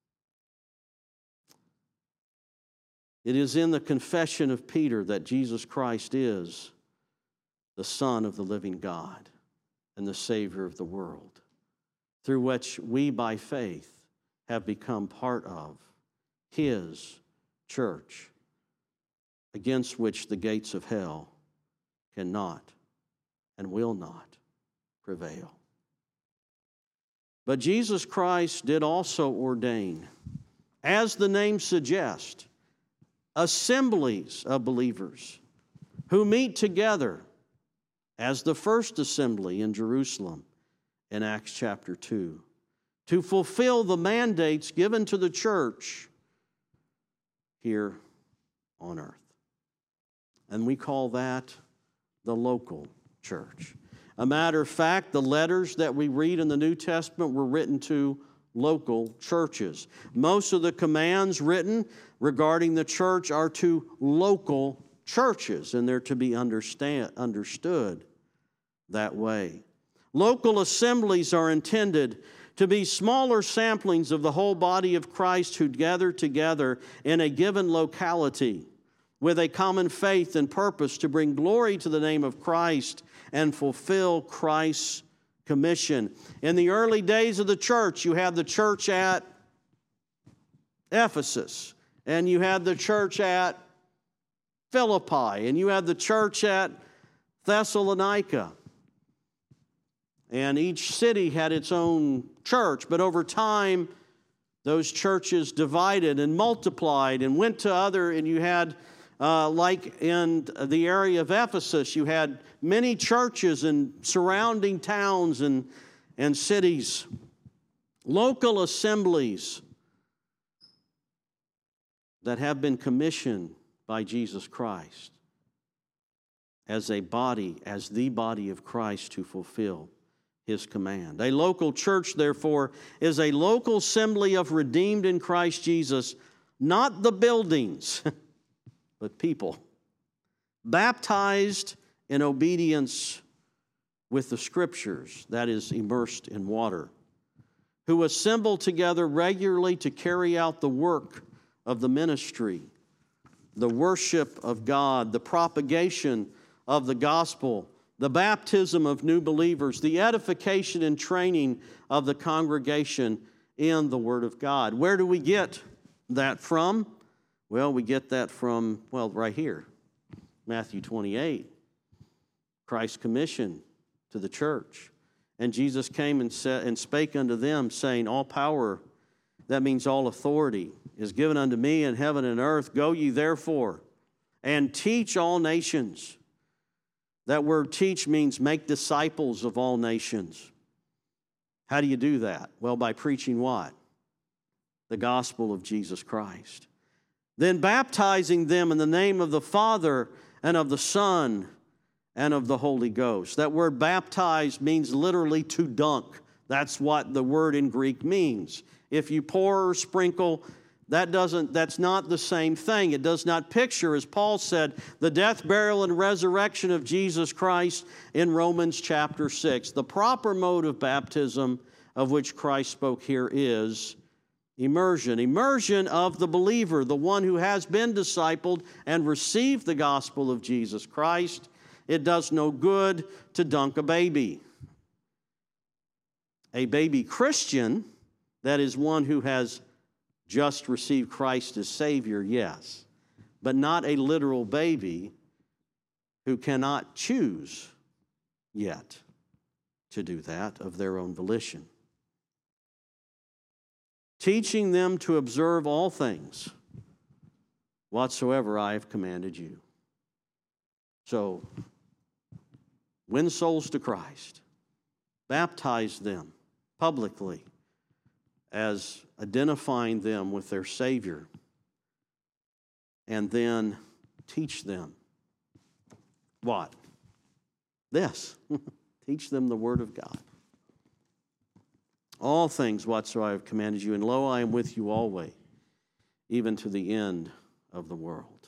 It is in the confession of Peter that Jesus Christ is the Son of the living God and the Savior of the world, through which we by faith have become part of His church, against which the gates of hell cannot and will not prevail. But Jesus Christ did also ordain, as the name suggests, assemblies of believers who meet together, as the first assembly in Jerusalem in Acts chapter two, to fulfill the mandates given to the church here on earth. And we call that the local church. A matter of fact, the letters that we read in the New Testament were written to local churches. Most of the commands written regarding the church are to local churches, and they're to be understand, understood that way. Local assemblies are intended to be smaller samplings of the whole body of Christ who gather together in a given locality with a common faith and purpose to bring glory to the name of Christ and fulfill Christ's commission. In the early days of the church, you had the church at Ephesus, and you had the church at Philippi, and you had the church at Thessalonica. And each city had its own church, but over time, those churches divided and multiplied and went to other, and you had, uh, like in the area of Ephesus, you had many churches in surrounding towns and, and cities, local assemblies that have been commissioned by Jesus Christ as a body, as the body of Christ to fulfill His command. A local church, therefore, is a local assembly of redeemed in Christ Jesus, not the buildings, but people, baptized in obedience with the Scriptures, that is, immersed in water, who assemble together regularly to carry out the work of the ministry, the worship of God, the propagation of the gospel, the baptism of new believers, the edification and training of the congregation in the Word of God. Where do we get that from? Well, we get that from, well, right here, Matthew twenty-eight, Christ's commission to the church. And Jesus came and said, and spake unto them, saying, all power, that means all authority, is given unto me in heaven and earth. Go ye therefore and teach all nations. That word teach means make disciples of all nations. How do you do that? Well, by preaching what? The gospel of Jesus Christ. Then baptizing them in the name of the Father and of the Son and of the Holy Ghost. That word baptized means literally to dunk. That's what the word in Greek means. If you pour or sprinkle, that doesn't, that's not the same thing. It does not picture, as Paul said, the death, burial, and resurrection of Jesus Christ in Romans chapter six. The proper mode of baptism of which Christ spoke here is immersion. Immersion of the believer, the one who has been discipled and received the gospel of Jesus Christ. It does no good to dunk a baby. A baby Christian, that is one who has just received Christ as Savior, yes, but not a literal baby who cannot choose yet to do that of their own volition. Teaching them to observe all things whatsoever I have commanded you. So, win souls to Christ. Baptize them publicly as identifying them with their Savior, and then teach them what? This. Teach them the Word of God. All things whatsoever I have commanded you, and lo, I am with you always, even to the end of the world.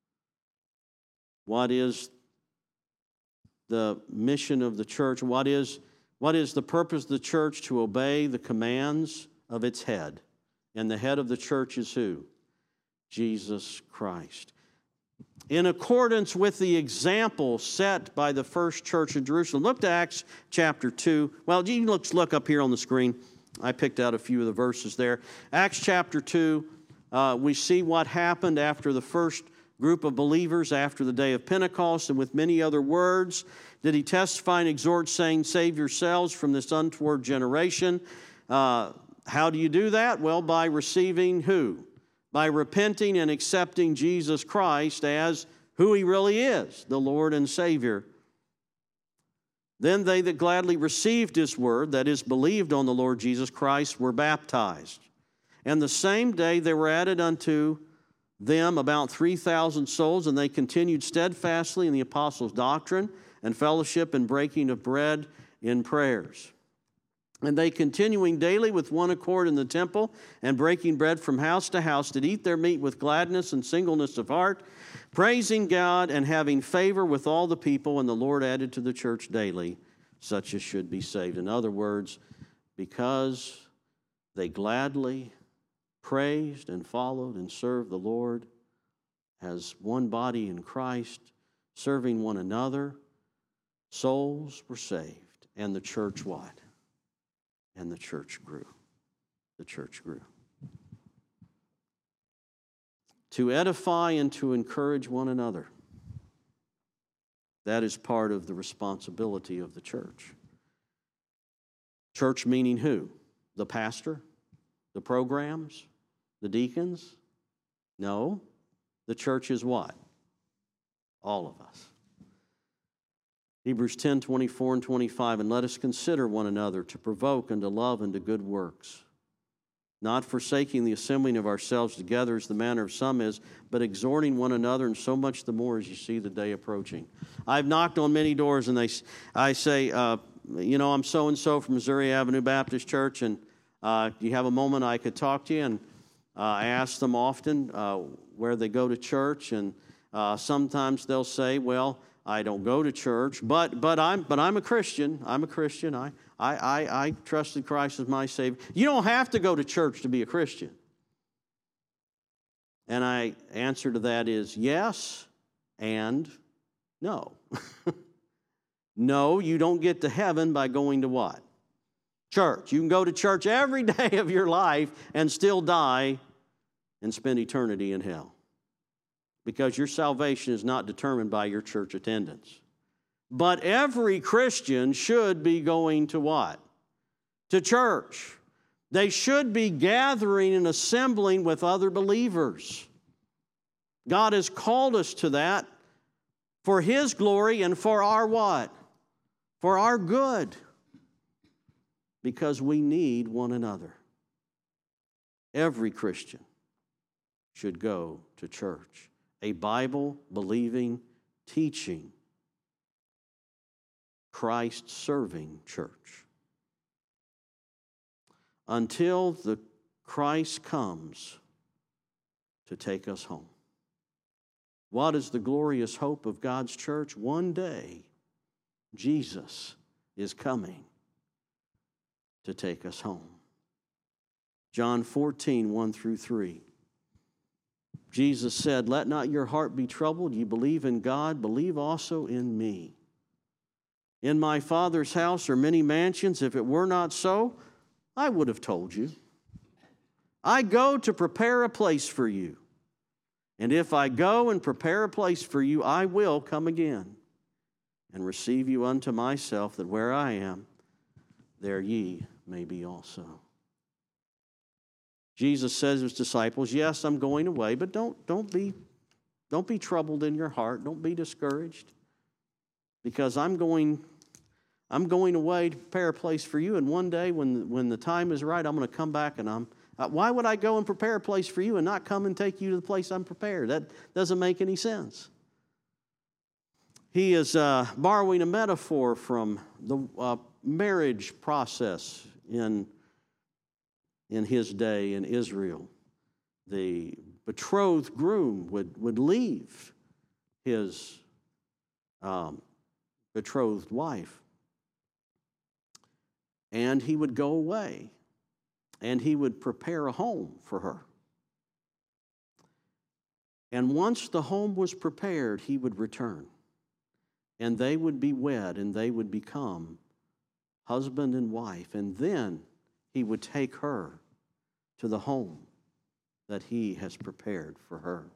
What is the mission of the church? What is, what is the purpose of the church? To obey the commands of its head. And the head of the church is who? Jesus Christ. In accordance with the example set by the first church in Jerusalem. Look to Acts chapter two. Well, you can look, look up here on the screen. I picked out a few of the verses there. Acts chapter two, uh, we see what happened after the first group of believers after the day of Pentecost, and with many other words did he testify and exhort, saying, save yourselves from this untoward generation. Uh, how do you do that? Well, by receiving who? By repenting and accepting Jesus Christ as who He really is, the Lord and Savior. Then they that gladly received His word, that is, believed on the Lord Jesus Christ, were baptized. And the same day there were added unto them about three thousand souls, and they continued steadfastly in the apostles' doctrine and fellowship and breaking of bread in prayers. And they, continuing daily with one accord in the temple and breaking bread from house to house, did eat their meat with gladness and singleness of heart, praising God and having favor with all the people. And the Lord added to the church daily such as should be saved. In other words, because they gladly praised and followed and served the Lord as one body in Christ, serving one another, souls were saved. And the church what? And the church grew. The church grew. To edify and to encourage one another. That is part of the responsibility of the church. Church meaning who? The pastor? The programs? The deacons? No. The church is what? All of us. Hebrews ten, twenty-four and twenty-five, and let us consider one another to provoke and to love and to good works, not forsaking the assembling of ourselves together as the manner of some is, but exhorting one another, and so much the more as you see the day approaching. I've knocked on many doors, and they, I say, uh, you know, I'm so-and-so from Missouri Avenue Baptist Church, and uh, do you have a moment I could talk to you? And uh, I ask them often uh, where they go to church, and uh, sometimes they'll say, well, I don't go to church, but but I'm but I'm a Christian. I'm a Christian. I I I, I trusted Christ as my Savior. You don't have to go to church to be a Christian. And I answer to that is yes and no. No, you don't get to heaven by going to what? Church. You can go to church every day of your life and still die and spend eternity in hell. Because your salvation is not determined by your church attendance. But every Christian should be going to what? To church. They should be gathering and assembling with other believers. God has called us to that for His glory and for our what? For our good. Because we need one another. Every Christian should go to church. A Bible-believing, teaching, Christ-serving church. Until the Christ comes to take us home. What is the glorious hope of God's church? One day, Jesus is coming to take us home. John fourteen, one through three. Jesus said, let not your heart be troubled. You believe in God, believe also in me. In my Father's house are many mansions. If it were not so, I would have told you. I go to prepare a place for you. And if I go and prepare a place for you, I will come again and receive you unto myself, that where I am, there ye may be also. Jesus says to his disciples, yes, I'm going away, but don't, don't, be, don't be troubled in your heart. Don't be discouraged. Because I'm going, I'm going away to prepare a place for you, and one day when, when the time is right, I'm going to come back, and I'm, uh, why would I go and prepare a place for you and not come and take you to the place I'm prepared? That doesn't make any sense. He is uh, borrowing a metaphor from the uh, marriage process in In his day in Israel. The betrothed groom would, would leave his um, betrothed wife. And he would go away. And he would prepare a home for her. And once the home was prepared, he would return. And they would be wed, and they would become husband and wife. And then he would take her to the home that he has prepared for her.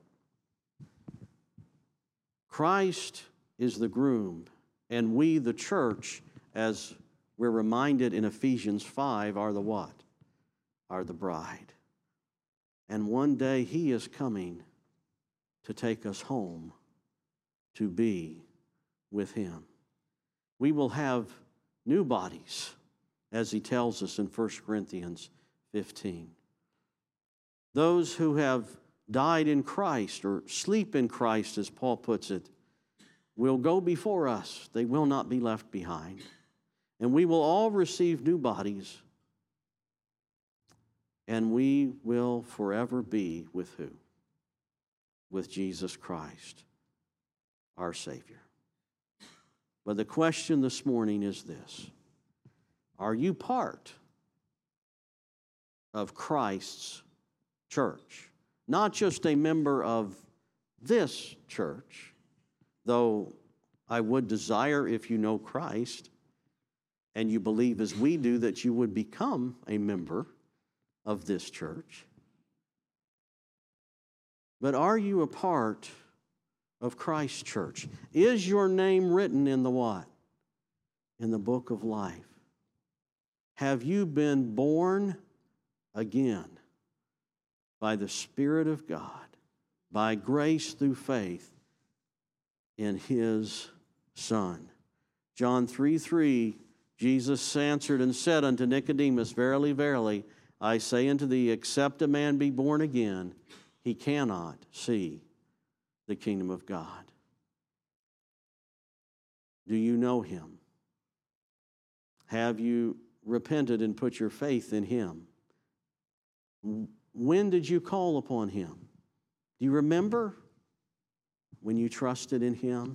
Christ is the groom, and we, the church, as we're reminded in Ephesians five, are the what? Are the bride. And one day he is coming to take us home to be with him. We will have new bodies, as he tells us in First Corinthians fifteen. Those who have died in Christ, or sleep in Christ, as Paul puts it, will go before us. They will not be left behind. And we will all receive new bodies, and we will forever be with who? With Jesus Christ, our Savior. But the question this morning is this: are you part of Christ's church. Not just a member of this church, though I would desire, if you know Christ and you believe as we do, that you would become a member of this church. But are you a part of Christ's church? Is your name written in the what? In the book of life. Have you been born again by the Spirit of God, by grace through faith in His Son? John three three, Jesus answered and said unto Nicodemus, Verily, verily, I say unto thee, except a man be born again, he cannot see the kingdom of God. Do you know Him? Have you repented and put your faith in Him? When did you call upon Him? Do you remember when you trusted in Him?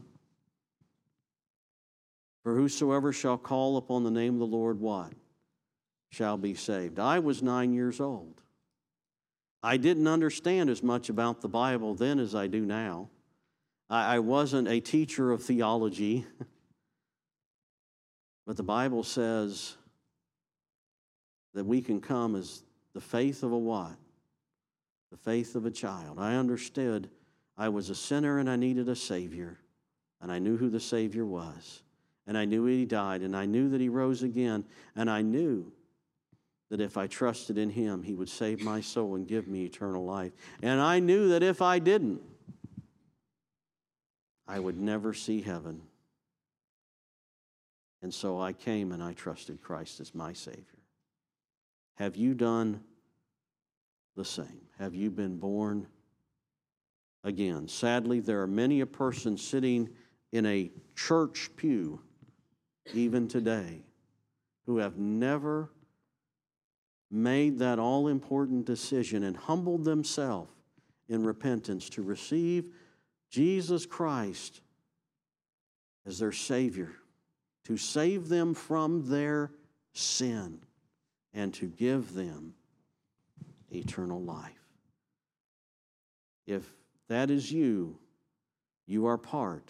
For whosoever shall call upon the name of the Lord, what? Shall be saved. I was nine years old. I didn't understand as much about the Bible then as I do now. I, I wasn't a teacher of theology. But the Bible says that we can come as the faith of a what? The faith of a child. I understood I was a sinner and I needed a Savior. And I knew who the Savior was. And I knew He died. And I knew that He rose again. And I knew that if I trusted in Him, He would save my soul and give me eternal life. And I knew that if I didn't, I would never see heaven. And so I came and I trusted Christ as my Savior. Have you done the same? Have you been born again? Sadly, there are many a person sitting in a church pew, even today, who have never made that all-important decision and humbled themselves in repentance to receive Jesus Christ as their Savior, to save them from their sin and to give them eternal life. If that is you, you are part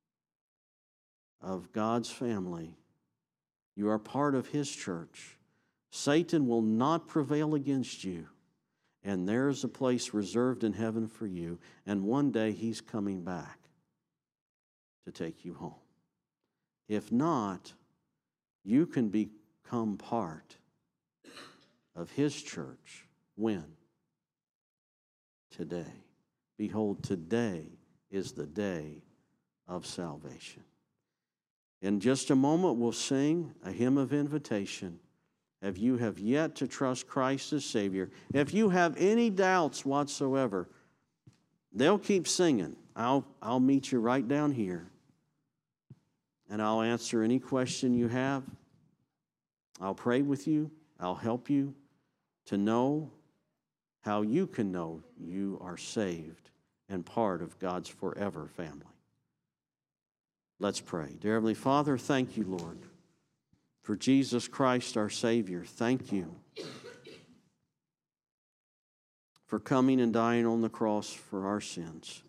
of God's family. You are part of His church. Satan will not prevail against you, and there is a place reserved in heaven for you, and one day He's coming back to take you home. If not, you can become part of His church. When? Today. Behold, today is the day of salvation. In just a moment, we'll sing a hymn of invitation. If you have yet to trust Christ as Savior, if you have any doubts whatsoever, they'll keep singing. I'll, I'll meet you right down here. And I'll answer any question you have. I'll pray with you. I'll help you to know how you can know you are saved and part of God's forever family. Let's pray. Dear Heavenly Father, thank you, Lord, for Jesus Christ, our Savior. Thank you for coming and dying on the cross for our sins.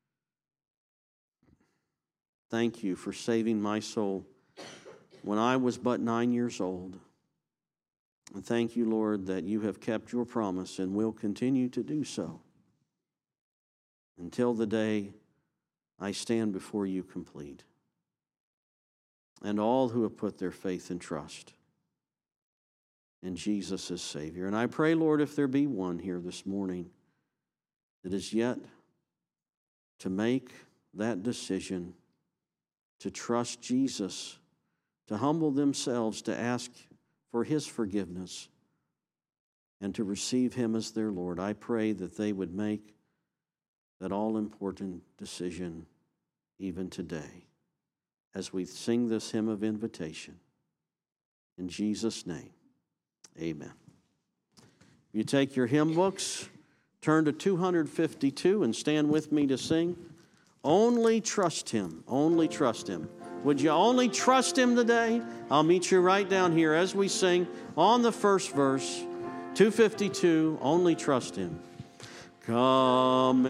Thank you for saving my soul when I was but nine years old. And thank you, Lord, that you have kept your promise and will continue to do so until the day I stand before you complete. And all who have put their faith and trust in Jesus as Savior. And I pray, Lord, if there be one here this morning that is yet to make that decision to trust Jesus, to humble themselves, to ask for His forgiveness, and to receive Him as their Lord, I pray that they would make that all-important decision even today as we sing this hymn of invitation. In Jesus' name, amen. You take your hymn books, turn to two fifty-two, and stand with me to sing Only Trust Him, Only Trust Him. Would you only trust Him today? I'll meet you right down here as we sing on the first verse, two fifty-two, only trust him. Come.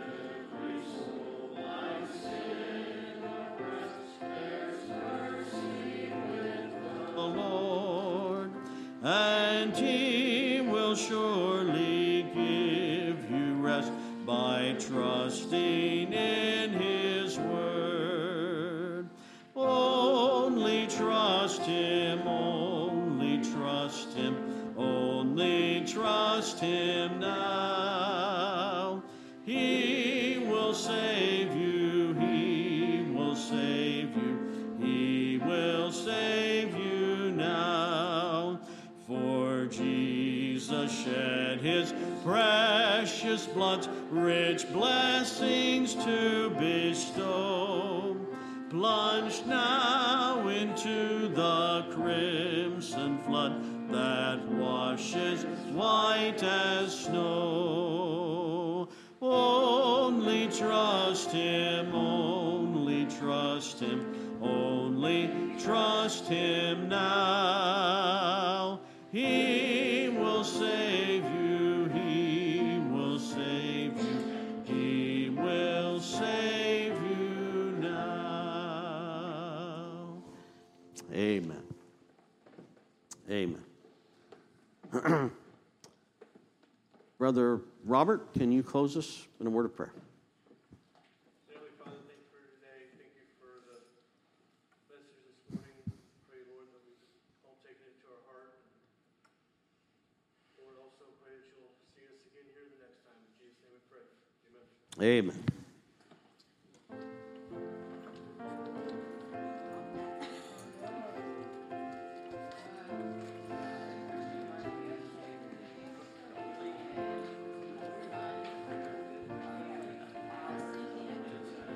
The Lord, and he will surely give you rest by trusting in his word. Only trust him, only trust him, only trust him now. He will save you, he will save you, he will save you now. For Jesus shed his precious blood, rich blessings to bestow. Plunge now into the crimson flood that washes white as snow. Only trust him, only trust him, only trust him now. He will save you, he will save you, he will save you now. Amen. Amen. Brother Robert, can you close us in a word of prayer? Heavenly Father, thank you for today. Thank you for the message this morning. Pray, Lord, that we all take it into our heart. Lord, also pray that you'll see us again here the next time. In Jesus' name we pray. Amen. Amen.